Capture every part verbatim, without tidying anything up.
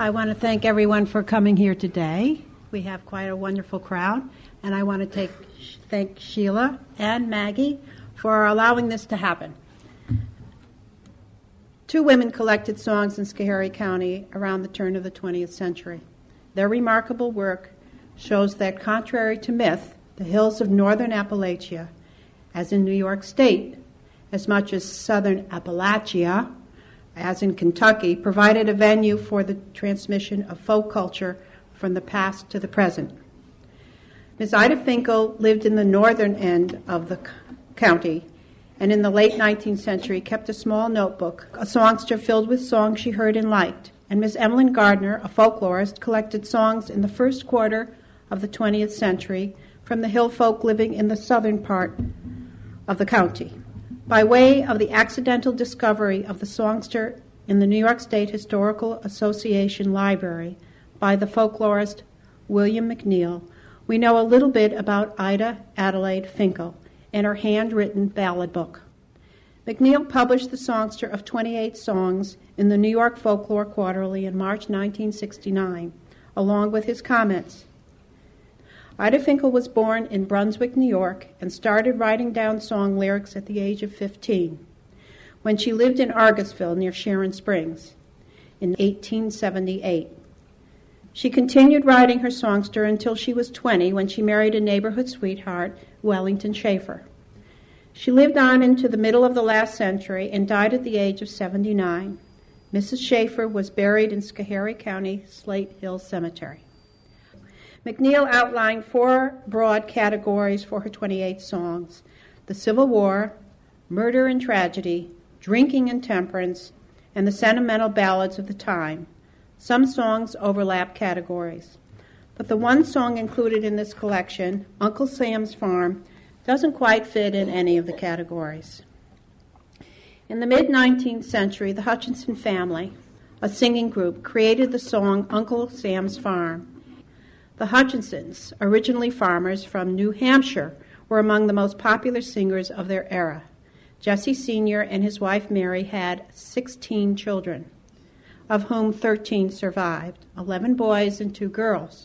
I want to thank everyone for coming here today. We have quite a wonderful crowd, and I want to take, thank Sheila and Maggie for allowing this to happen. Two women collected songs in Schoharie County around the turn of the twentieth century. Their remarkable work shows that, contrary to myth, the hills of northern Appalachia, as in New York State, as much as southern Appalachia, as in Kentucky, provided a venue for the transmission of folk culture from the past to the present. Miss Ida Finkel lived in the northern end of the county, and in the late nineteenth century kept a small notebook, a songster filled with songs she heard and liked. And Miss Emmeline Gardner, a folklorist, collected songs in the first quarter of the twentieth century from the hill folk living in the southern part of the county. By way of the accidental discovery of the songster in the New York State Historical Association Library by the folklorist William McNeill, we know a little bit about Ida Adelaide Finkel and her handwritten ballad book. McNeill published the songster of twenty-eight songs in the New York Folklore Quarterly in March nineteen sixty-nine, along with his comments. Ida Finkel was born in Brunswick, New York, and started writing down song lyrics at the age of fifteen, when she lived in Argusville near Sharon Springs in eighteen seventy-eight. She continued writing her songster until she was twenty, when she married a neighborhood sweetheart, Wellington Schaefer. She lived on into the middle of the last century and died at the age of seventy-nine. Missus Schaefer was buried in Schoharie County Slate Hill Cemetery. McNeill outlined four broad categories for her twenty-eight songs: the Civil War, murder and tragedy, drinking and temperance, and the sentimental ballads of the time. Some songs overlap categories, but the one song included in this collection, Uncle Sam's Farm, doesn't quite fit in any of the categories. In the mid-nineteenth century, the Hutchinson family, a singing group, created the song Uncle Sam's Farm. The Hutchinsons, originally farmers from New Hampshire, were among the most popular singers of their era. Jesse Senior and his wife Mary had sixteen children, of whom thirteen survived, eleven boys and two girls.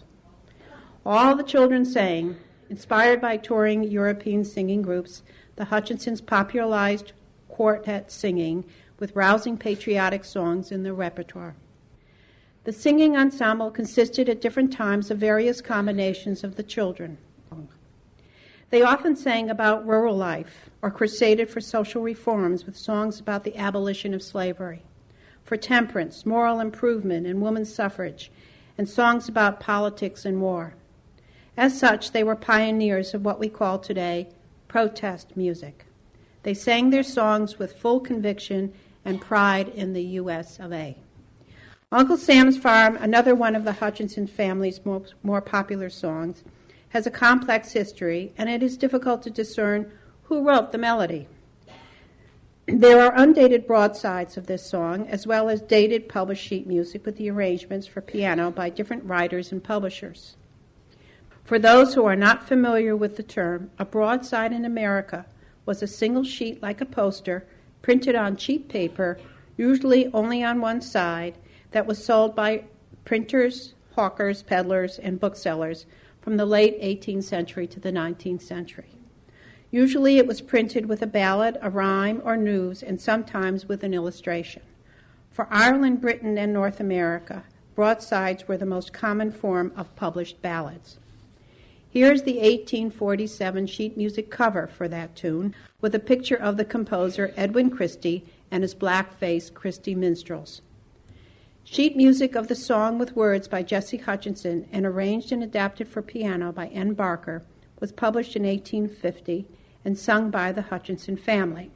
All the children sang. Inspired by touring European singing groups, the Hutchinsons popularized quartet singing with rousing patriotic songs in their repertoire. The singing ensemble consisted at different times of various combinations of the children. They often sang about rural life or crusaded for social reforms with songs about the abolition of slavery, for temperance, moral improvement, and women's suffrage, and songs about politics and war. As such, they were pioneers of what we call today protest music. They sang their songs with full conviction and pride in the U S of A. Uncle Sam's Farm, another one of the Hutchinson family's more, more popular songs, has a complex history, and it is difficult to discern who wrote the melody. There are undated broadsides of this song, as well as dated published sheet music with the arrangements for piano by different writers and publishers. For those who are not familiar with the term, a broadside in America was a single sheet like a poster, printed on cheap paper, usually only on one side, that was sold by printers, hawkers, peddlers, and booksellers from the late eighteenth century to the nineteenth century. Usually it was printed with a ballad, a rhyme, or news, and sometimes with an illustration. For Ireland, Britain, and North America, broadsides were the most common form of published ballads. Here's the eighteen forty-seven sheet music cover for that tune, with a picture of the composer Edwin Christie and his black-faced Christie minstrels. Sheet music of the song with words by Jesse Hutchinson and arranged and adapted for piano by N. Barker was published in eighteen fifty and sung by the Hutchinson family.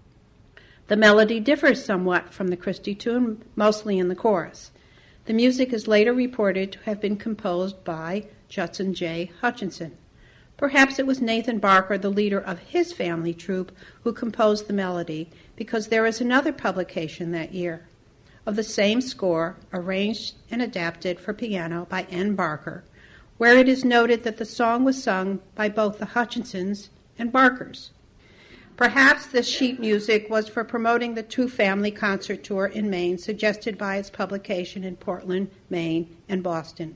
The melody differs somewhat from the Christie tune, mostly in the chorus. The music is later reported to have been composed by Judson J. Hutchinson. Perhaps it was Nathan Barker, the leader of his family troupe, who composed the melody, because there is another publication that year of the same score, arranged and adapted for piano by N. Barker, where it is noted that the song was sung by both the Hutchinsons and Barkers. Perhaps this sheet music was for promoting the two-family concert tour in Maine, suggested by its publication in Portland, Maine, and Boston.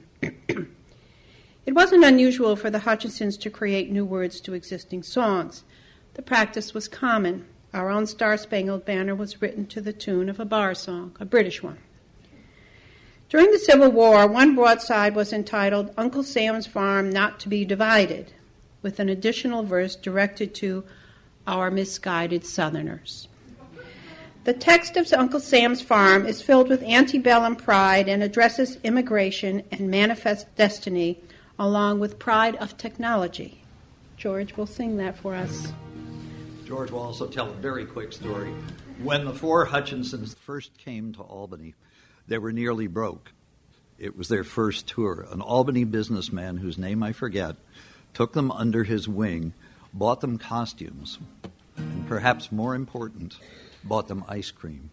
It wasn't unusual for the Hutchinsons to create new words to existing songs. The practice was common. Our own Star-Spangled Banner was written to the tune of a bar song, a British one. During the Civil War, one broadside was entitled Uncle Sam's Farm Not to be Divided, with an additional verse directed to our misguided Southerners. The text of Uncle Sam's Farm is filled with antebellum pride and addresses immigration and manifest destiny, along with pride of technology. George will sing that for us. George will also tell a very quick story. When the four Hutchinsons first came to Albany, they were nearly broke. It was their first tour. An Albany businessman, whose name I forget, took them under his wing, bought them costumes, and perhaps more important, bought them ice cream.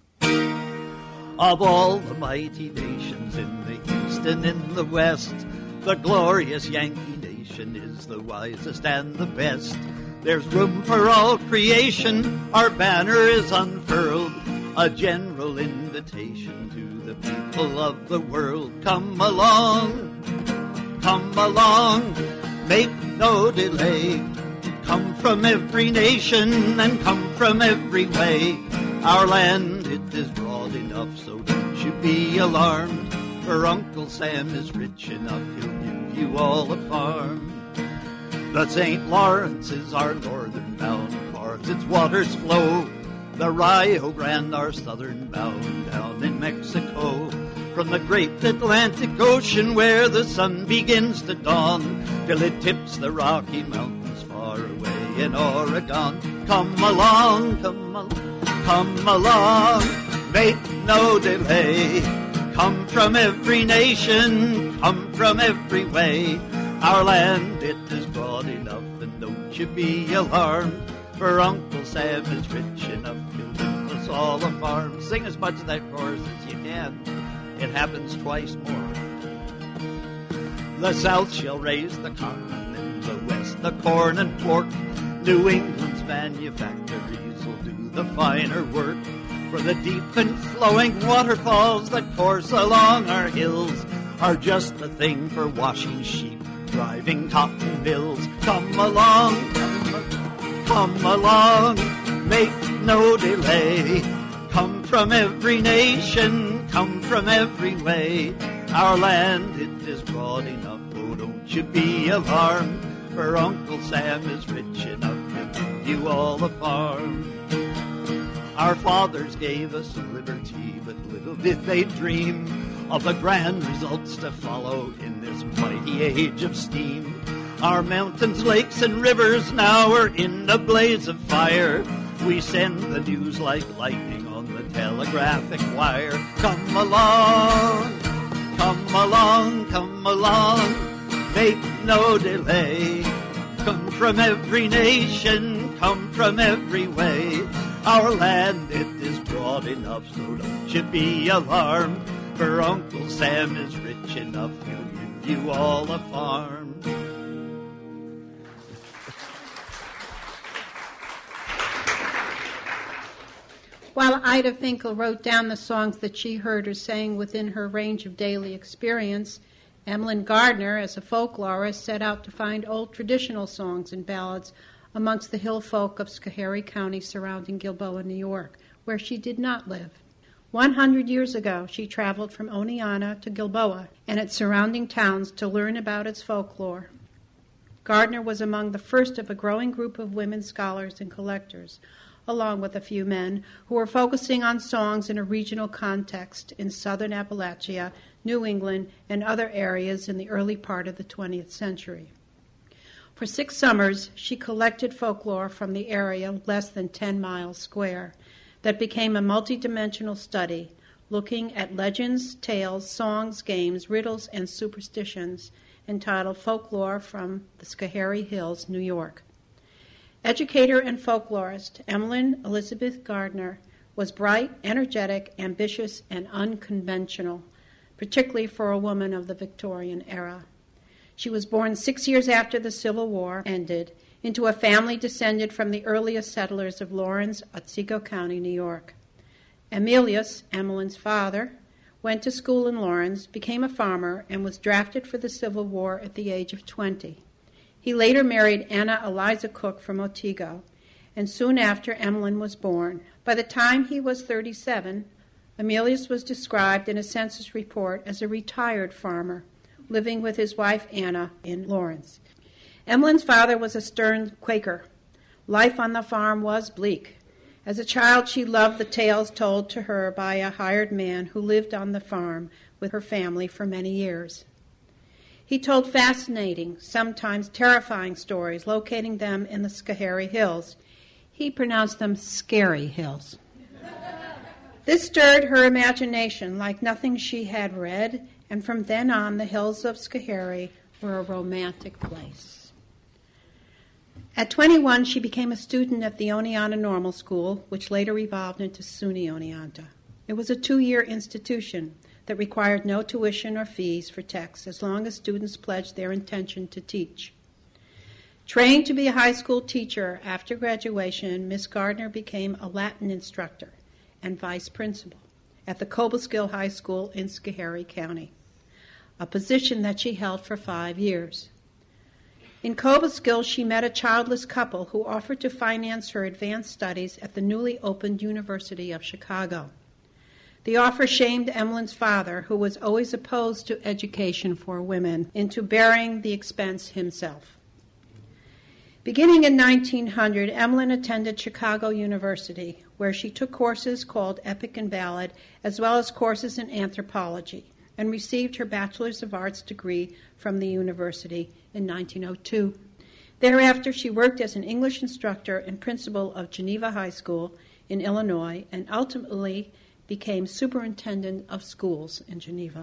Of all the mighty nations in the East and in the West, the glorious Yankee nation is the wisest and the best. There's room for all creation, our banner is unfurled, a general invitation to the people of the world. Come along, come along, make no delay. Come from every nation and come from every way. Our land, it is broad enough, so don't you be alarmed, for Uncle Sam is rich enough, he'll give you all a farm. The Saint Lawrence is our northern bound, far as its waters flow. The Rio Grande, our southern bound, down in Mexico. From the great Atlantic Ocean, where the sun begins to dawn, till it tips the Rocky Mountains far away in Oregon. Come along, come along, come along, make no delay. Come from every nation, come from every way. Our land, it is broad enough, and don't you be alarmed, for Uncle Sam is rich enough, he'll give us all a farm. Sing as much of that chorus as you can. It happens twice more. The South shall raise the cotton, and the West the corn and pork. New England's manufactories will do the finer work. For the deep and flowing waterfalls that course along our hills are just the thing for washing sheep, driving cotton mills. Come along, come, come along, make no delay. Come from every nation, come from every way. Our land, it is broad enough, oh, don't you be alarmed, for Uncle Sam is rich enough to give you all a farm. Our fathers gave us liberty, but little did they dream of the grand results to follow in this mighty age of steam. Our mountains, lakes, and rivers now are in a blaze of fire. We send the news like lightning on the telegraphic wire. Come along, come along, come along, make no delay. Come from every nation, come from every way. Our land, it is broad enough, so don't you be alarmed, for Uncle Sam is rich enough, he'll give you all a farm. While Ida Finkel wrote down the songs that she heard or sang within her range of daily experience, Emmeline Gardner, as a folklorist, set out to find old traditional songs and ballads amongst the hill folk of Schoharie County surrounding Gilboa, New York, where she did not live. One hundred years ago, she traveled from Oneonta to Gilboa and its surrounding towns to learn about its folklore. Gardner was among the first of a growing group of women scholars and collectors, along with a few men, who were focusing on songs in a regional context in southern Appalachia, New England, and other areas in the early part of the twentieth century. For six summers, she collected folklore from the area less than ten miles square that became a multidimensional study, looking at legends, tales, songs, games, riddles, and superstitions, entitled Folklore from the Schoharie Hills, New York. Educator and folklorist Emmeline Elizabeth Gardner was bright, energetic, ambitious, and unconventional, particularly for a woman of the Victorian era. She was born six years after the Civil War ended into a family descended from the earliest settlers of Lawrence, Otsego County, New York. Emilius, Emmeline's father, went to school in Lawrence, became a farmer, and was drafted for the Civil War at the age of twenty. He later married Anna Eliza Cook from Otsego, and soon after Emmeline was born. By the time he was thirty-seven, Emilius was described in a census report as a retired farmer, living with his wife Anna in Lawrence. Emmeline's father was a stern Quaker. Life on the farm was bleak. As a child, she loved the tales told to her by a hired man who lived on the farm with her family for many years. He told fascinating, sometimes terrifying stories, locating them in the Schoharie Hills. He pronounced them scary hills. This stirred her imagination like nothing she had read, and from then on, the hills of Schoharie were a romantic place. At twenty-one, she became a student at the Oneonta Normal School, which later evolved into SUNY Oneonta. It was a two-year institution that required no tuition or fees for texts as long as students pledged their intention to teach. Trained to be a high school teacher after graduation, Miss Gardner became a Latin instructor and vice principal at the Cobleskill High School in Schoharie County, a position that she held for five years. In Cobleskill, she met a childless couple who offered to finance her advanced studies at the newly opened University of Chicago. The offer shamed Emmeline's father, who was always opposed to education for women, into bearing the expense himself. Beginning in nineteen hundred, Emmeline attended Chicago University, where she took courses called Epic and Ballad, as well as courses in anthropology, and received her Bachelor's of Arts degree from the university in nineteen oh two. Thereafter, she worked as an English instructor and principal of Geneva High School in Illinois, and ultimately became superintendent of schools in Geneva.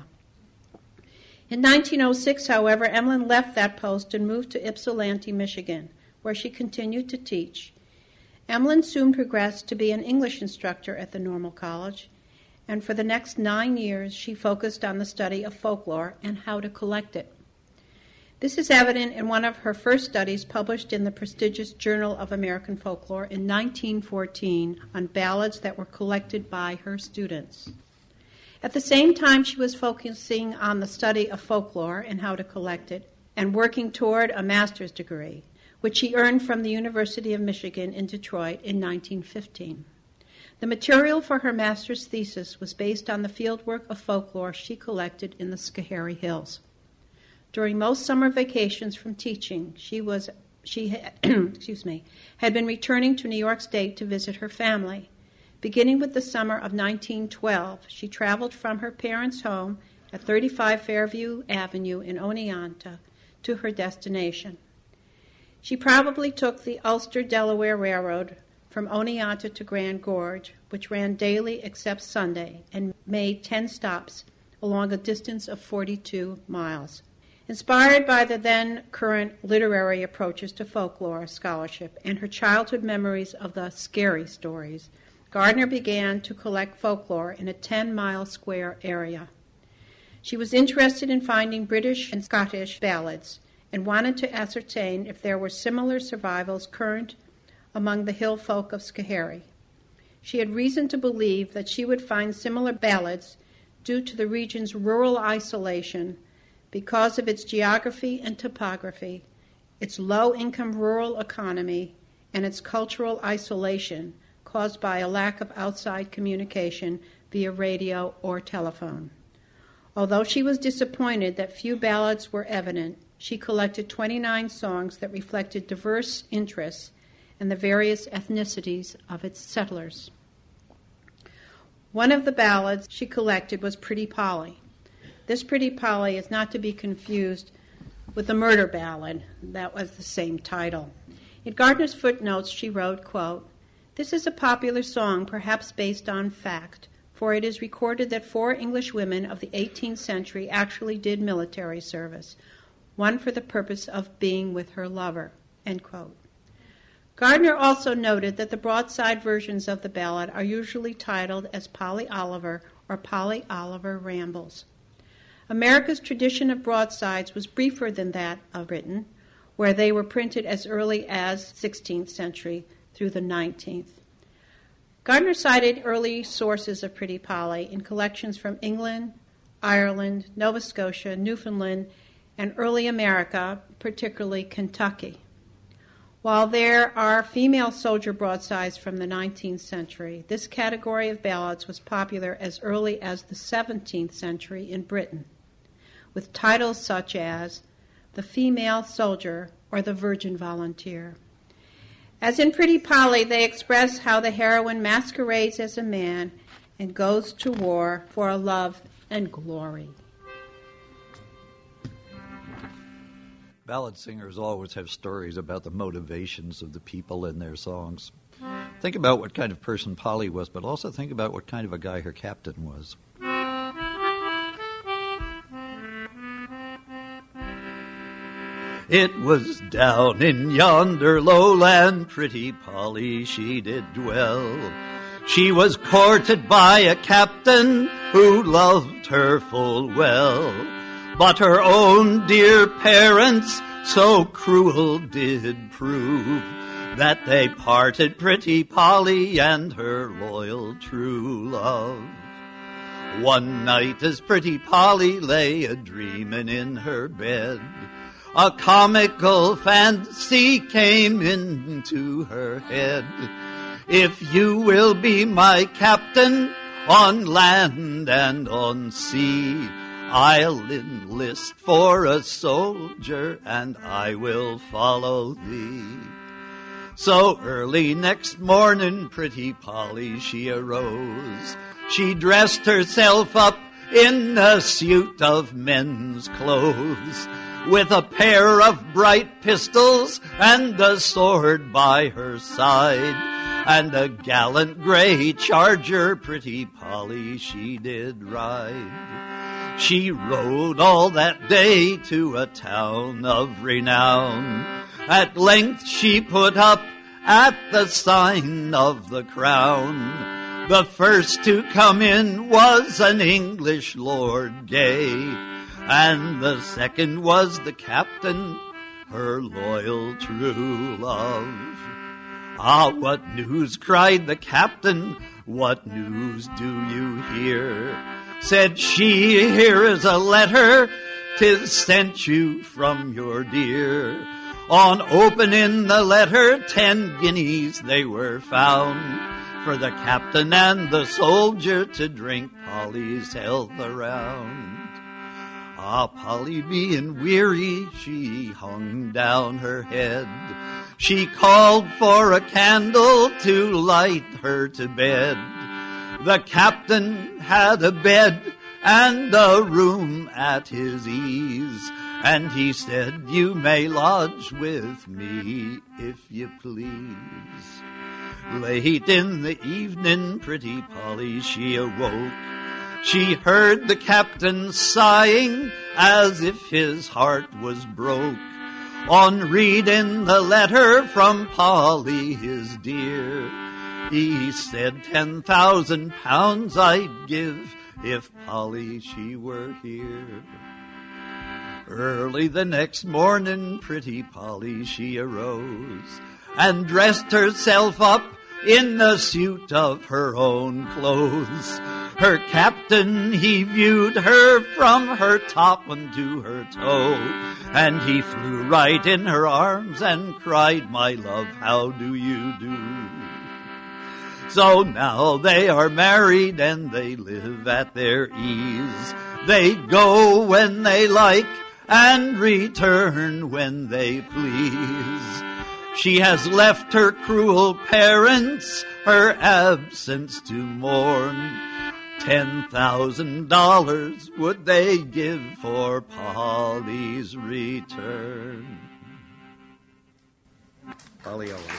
In nineteen oh six, however, Emmeline left that post and moved to Ypsilanti, Michigan, where she continued to teach. Emmeline soon progressed to be an English instructor at the Normal College, and for the next nine years she focused on the study of folklore and how to collect it. This is evident in one of her first studies published in the prestigious Journal of American Folklore in nineteen fourteen on ballads that were collected by her students. At the same time she was focusing on the study of folklore and how to collect it, and working toward a master's degree, which she earned from the University of Michigan in Detroit in nineteen fifteen. The material for her master's thesis was based on the fieldwork of folklore she collected in the Schoharie Hills. During most summer vacations from teaching, she was she had, excuse me, had been returning to New York State to visit her family. Beginning with the summer of nineteen twelve, she traveled from her parents' home at thirty-five Fairview Avenue in Oneonta to her destination. She probably took the Ulster-Delaware Railroad from Oneonta to Grand Gorge, which ran daily except Sunday, and made ten stops along a distance of forty-two miles. Inspired by the then-current literary approaches to folklore scholarship and her childhood memories of the scary stories, Gardner began to collect folklore in a ten-mile square area. She was interested in finding British and Scottish ballads and wanted to ascertain if there were similar survivals current among the hill folk of Schoharie. She had reason to believe that she would find similar ballads due to the region's rural isolation because of its geography and topography, its low-income rural economy, and its cultural isolation caused by a lack of outside communication via radio or telephone. Although she was disappointed that few ballads were evident, she collected twenty-nine songs that reflected diverse interests and the various ethnicities of its settlers. One of the ballads she collected was Pretty Polly. This Pretty Polly is not to be confused with the murder ballad that was the same title. In Gardner's footnotes, she wrote, quote, "This is a popular song, perhaps based on fact, for it is recorded that four English women of the eighteenth century actually did military service, one for the purpose of being with her lover," end quote. Gardner also noted that the broadside versions of the ballad are usually titled as Polly Oliver or Polly Oliver Rambles. America's tradition of broadsides was briefer than that of Britain, where they were printed as early as sixteenth century through the nineteenth. Gardner cited early sources of Pretty Polly in collections from England, Ireland, Nova Scotia, Newfoundland, and early America, particularly Kentucky. While there are female soldier broadsides from the nineteenth century, this category of ballads was popular as early as the seventeenth century in Britain, with titles such as The Female Soldier or The Virgin Volunteer. As in Pretty Polly, they express how the heroine masquerades as a man and goes to war for a love and glory. Ballad singers always have stories about the motivations of the people in their songs. Think about what kind of person Polly was, but also think about what kind of a guy her captain was. It was down in yonder lowland, Pretty Polly she did dwell. She was courted by a captain who loved her full well. But her own dear parents so cruel did prove that they parted Pretty Polly and her loyal true love. One night as Pretty Polly lay a-dreamin' in her bed, a comical fancy came into her head. If you will be my captain on land and on sea, I'll enlist for a soldier, and I will follow thee. So early next morning, Pretty Polly she arose. She dressed herself up in a suit of men's clothes, with a pair of bright pistols and a sword by her side, and a gallant gray charger Pretty Polly she did ride. She rode all that day to a town of renown. At length she put up at the sign of the Crown. The first to come in was an English lord gay, and the second was the captain, her loyal true love. Ah, what news, cried the captain, what news do you hear? Said she, here is a letter, 'tis sent you from your dear. On opening the letter, ten guineas they were found, for the captain and the soldier to drink Polly's health around. Ah, Polly being weary, she hung down her head. She called for a candle to light her to bed. The captain had a bed and a room at his ease, and he said, you may lodge with me if you please. Late in the evening, Pretty Polly she awoke. She heard the captain sighing as if his heart was broke. On reading the letter from Polly his dear, he said, ten thousand pounds I'd give if Polly she were here. Early the next morning, Pretty Polly she arose and dressed herself up in the suit of her own clothes. Her captain, he viewed her from her top unto her toe, and he flew right in her arms and cried, my love, how do you do? So now they are married and they live at their ease. They go when they like and return when they please. She has left her cruel parents her absence to mourn. Ten thousand dollars would they give for Polly's return. Polly Elliott.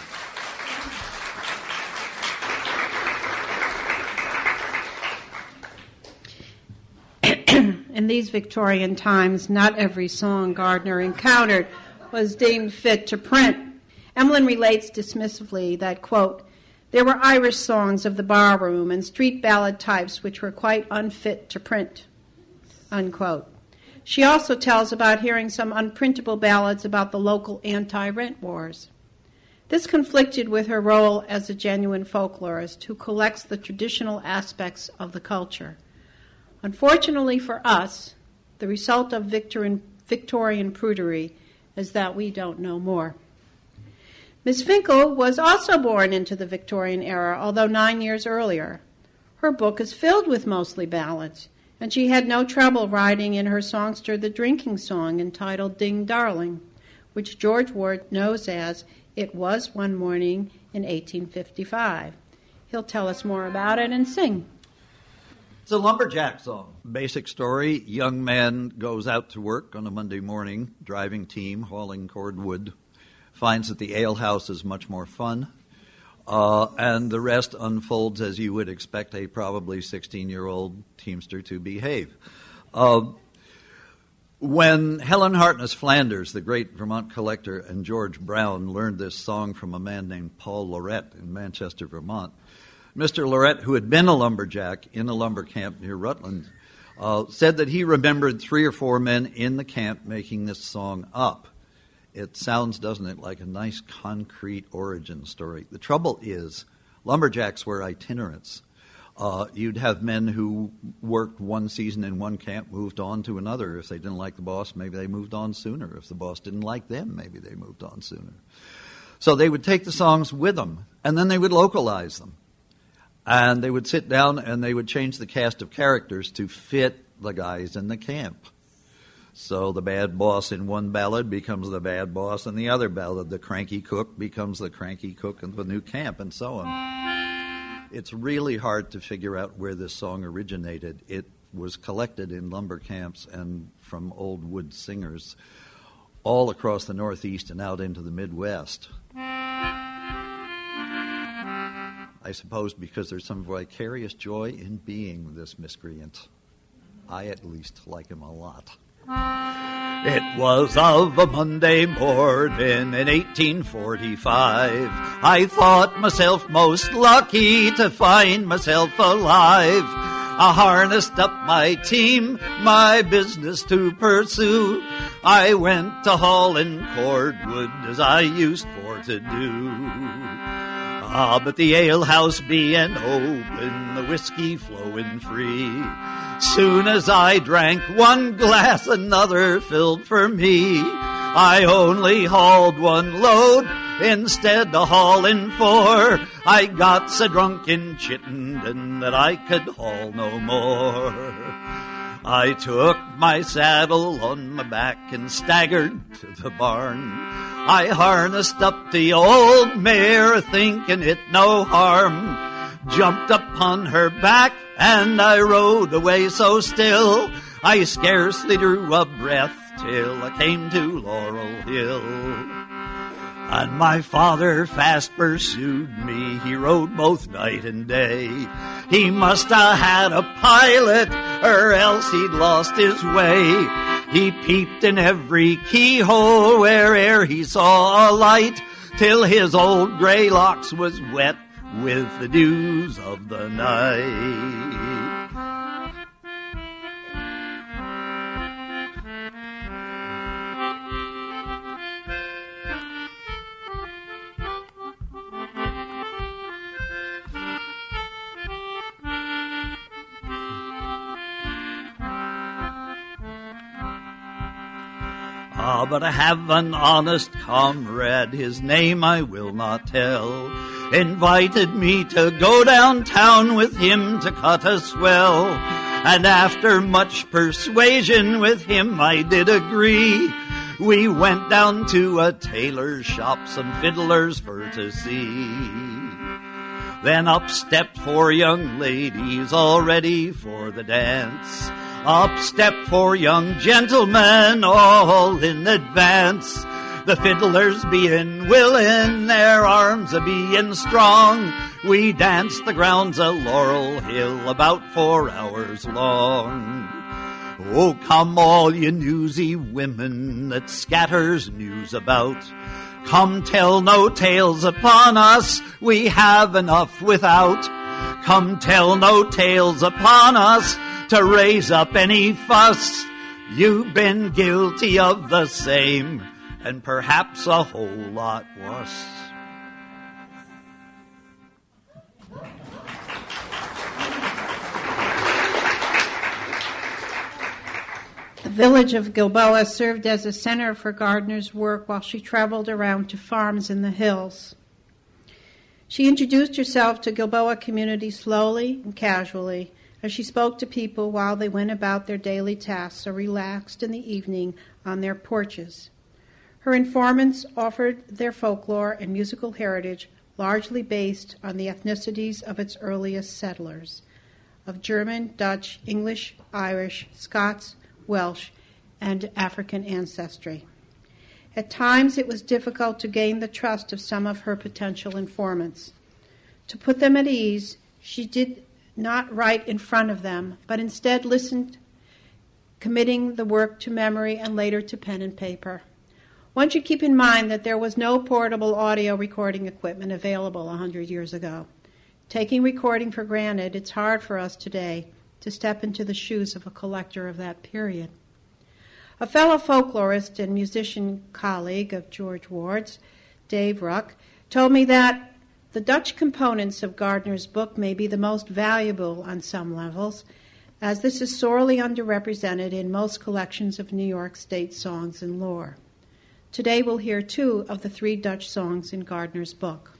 In these Victorian times, not every song Gardner encountered was deemed fit to print. Emlyn relates dismissively that, quote, there were Irish songs of the barroom and street ballad types which were quite unfit to print, unquote. She also tells about hearing some unprintable ballads about the local anti-rent wars. This conflicted with her role as a genuine folklorist who collects the traditional aspects of the culture. Unfortunately for us, the result of Victorian, Victorian prudery is that we don't know more. Miss Finkel was also born into the Victorian era, although nine years earlier. Her book is filled with mostly ballads, and she had no trouble writing in her songster the drinking song entitled Ding Darling, which George Ward knows as It Was One Morning in eighteen fifty-five. He'll tell us more about it and sing. It's a lumberjack song. Basic story, young man goes out to work on a Monday morning, driving team, hauling cordwood, finds that the alehouse is much more fun, uh, and the rest unfolds as you would expect a probably sixteen-year-old teamster to behave. Uh, when Helen Hartness Flanders, the great Vermont collector, and George Brown learned this song from a man named Paul Lorette in Manchester, Vermont, Mister Lorette, who had been a lumberjack in a lumber camp near Rutland, uh, said that he remembered three or four men in the camp making this song up. It sounds, doesn't it, like a nice concrete origin story. The trouble is, lumberjacks were itinerants. Uh, you'd have men who worked one season in one camp, moved on to another. If they didn't like the boss, maybe they moved on sooner. If the boss didn't like them, maybe they moved on sooner. So they would take the songs with them, and then they would localize them. And they would sit down and they would change the cast of characters to fit the guys in the camp. So the bad boss in one ballad becomes the bad boss in the other ballad. The cranky cook becomes the cranky cook in the new camp, and so on. It's really hard to figure out where this song originated. It was collected in lumber camps and from old wood singers all across the Northeast and out into the Midwest. I suppose because there's some vicarious joy in being this miscreant. I at least like him a lot. It was of a Monday morning in eighteen forty-five. I thought myself most lucky to find myself alive. I harnessed up my team, my business to pursue. I went to hauling cordwood as I used for to do. Ah, but the alehouse being open, the whiskey flowing free. Soon as I drank one glass, another filled for me. I only hauled one load instead of hauling four. I got so drunk in Chittenden that I could haul no more. I took my saddle on my back and staggered to the barn. I harnessed up the old mare, thinking it no harm. Jumped upon her back, and I rode away so still. I scarcely drew a breath till I came to Laurel Hill. And my father fast pursued me, he rode both night and day. He must have had a pilot, or else he'd lost his way. He peeped in every keyhole where'er he saw a light, till his old gray locks was wet with the dews of the night. Ah, but I have an honest comrade, his name I will not tell, invited me to go downtown with him to cut a swell. And after much persuasion with him I did agree. We went down to a tailor's shop, some fiddlers for to see. Then up stepped four young ladies all ready for the dance. Up stepped four young gentlemen all in advance. The fiddlers being willing, their arms a being strong. We danced the grounds of Laurel Hill about four hours long. Oh, come all you newsy women that scatters news about. Come tell no tales upon us, we have enough without. Come tell no tales upon us to raise up any fuss. You've been guilty of the same, and perhaps a whole lot worse. The village of Gilboa served as a center for Gardner's work while she traveled around to farms in the hills. She introduced herself to Gilboa community slowly and casually as she spoke to people while they went about their daily tasks or relaxed in the evening on their porches. Her informants offered their folklore and musical heritage largely based on the ethnicities of its earliest settlers, of German, Dutch, English, Irish, Scots, Welsh, and African ancestry. At times it was difficult to gain the trust of some of her potential informants. To put them at ease, she did not write in front of them, but instead listened, committing the work to memory and later to pen and paper. One should keep in mind that there was no portable audio recording equipment available a hundred years ago. Taking recording for granted, it's hard for us today to step into the shoes of a collector of that period. A fellow folklorist and musician colleague of George Ward's, Dave Ruck, told me that the Dutch components of Gardner's book may be the most valuable on some levels, as this is sorely underrepresented in most collections of New York State songs and lore. Today we'll hear two of the three Dutch songs in Gardner's book.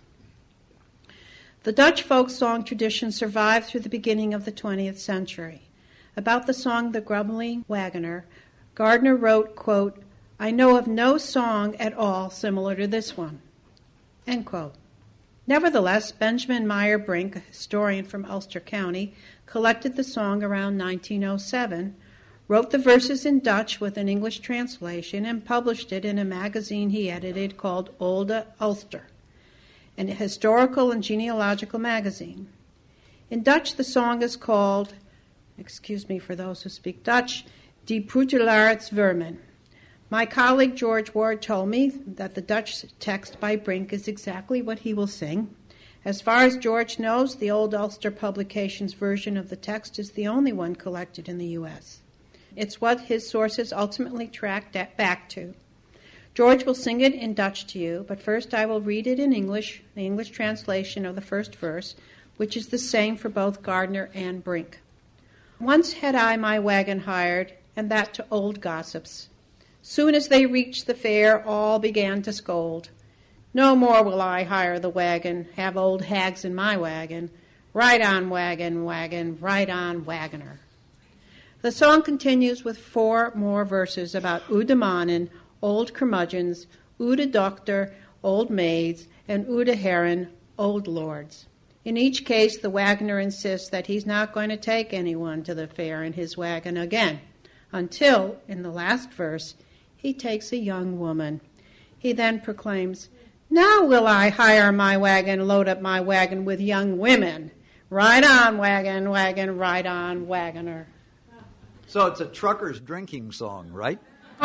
The Dutch folk song tradition survived through the beginning of the twentieth century. About the song The Grumbling Wagoner, Gardner wrote, quote, "I know of no song at all similar to this one," end quote. Nevertheless, Benjamin Meyer Brink, a historian from Ulster County, collected the song around nineteen oh seven, wrote the verses in Dutch with an English translation, and published it in a magazine he edited called Olde Ulster, an historical and genealogical magazine. In Dutch, the song is called, excuse me for those who speak Dutch, Die Pruttelaartswormen. My colleague George Ward told me that the Dutch text by Brink is exactly what he will sing. As far as George knows, the Old Ulster Publications version of the text is the only one collected in the U S. It's what his sources ultimately tracked back to. George will sing it in Dutch to you, but first I will read it in English, the English translation of the first verse, which is the same for both Gardner and Brink. Once had I my wagon hired, and that to old gossips. Soon as they reached the fair, all began to scold. No more will I hire the wagon, have old hags in my wagon. Ride on, wagon, wagon, ride on, wagoner. The song continues with four more verses about oude mannen, old curmudgeons, oude doctor, old maids, and oude heren, old lords. In each case, the wagoner insists that he's not going to take anyone to the fair in his wagon again, until, in the last verse, he takes a young woman. He then proclaims, "Now will I hire my wagon, load up my wagon with young women. Ride on, wagon, wagon, ride on, wagoner." So it's a trucker's drinking song, right?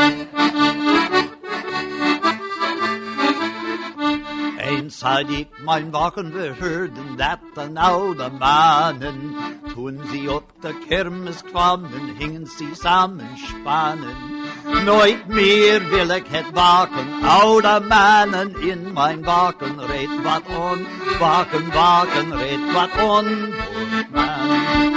Eens had ik mijn wagen beheerden dat de oude mannen, toen ze op de kermis kwamen, hingen ze samen spannen. Nooit meer wil ik het waken, oude mannen in mijn waken, reed wat on, waken, waken, reed wat on, man.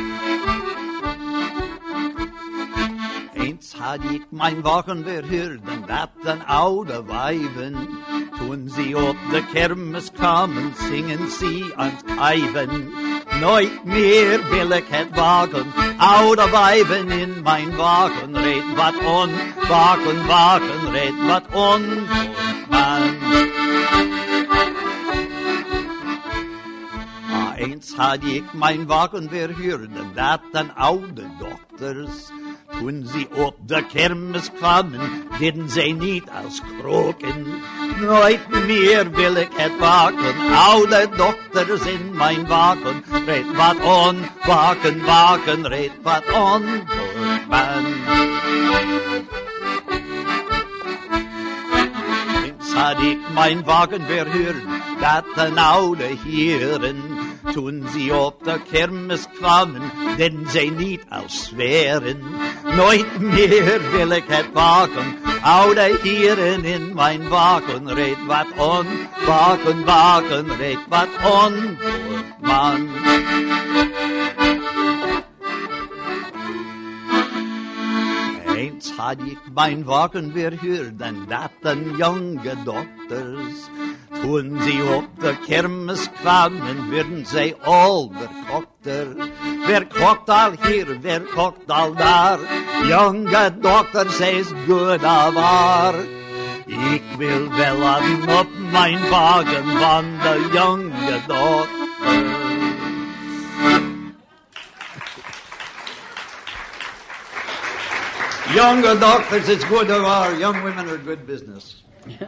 Eens had ik mijn wagen beheerden dat de oude wijven, toen ze op de kermis kwamen, zingen ze aan het kijven. Nooit meer wil ik het wagen, oude wijven in mijn wagen, reed wat on, waken, waken, reed wat on, man. Ah, eens had ik mijn wagen verhuurd, dat een oude dokters, toen ze op de kermis kwamen, deden zij niet als kroken. Nooit meer wil ik het waken, oude dokters in mijn waken. Reed wat on, waken, waken, reed wat on, man. Eens had ik mijn wagen verhuurd, dat een oude heren, toen ze op de kermis kwamen, deden zij niet als zweren. Nooit meer wil ik het waken, oude heren in mijn waken, reed wat on, waken, waken, reed wat on, man. Eens had ik mijn waken weer gehoord en dat een jonge dokters. Toen ze op de kermis kwamen, werden zij al verkokter. Wer kokt al hier, wer kokt al daar. Jonge dokter, zij is goed al waar. Ik wil wel aan op mijn wagen van de jonge dokter. Younger doctors, it's good to our young women are good business.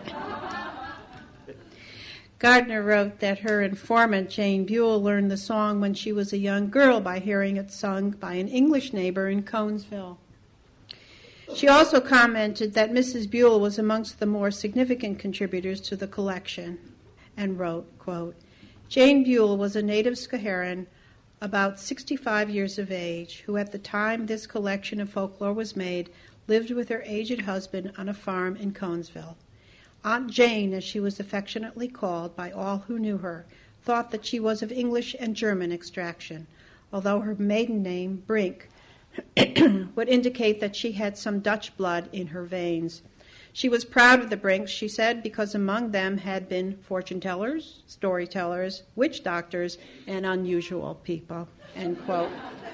Gardner wrote that her informant, Jane Buell, learned the song when she was a young girl by hearing it sung by an English neighbor in Conesville. She also commented that Missus Buell was amongst the more significant contributors to the collection and wrote, quote, Jane Buell was a native Schoharan, about sixty-five years of age, who at the time this collection of folklore was made lived with her aged husband on a farm in Conesville. Aunt Jane, as she was affectionately called by all who knew her, thought that she was of English and German extraction, although her maiden name, Brink, would indicate that she had some Dutch blood in her veins. She was proud of the Brinks, she said, because among them had been fortune-tellers, storytellers, witch doctors, and unusual people, end quote.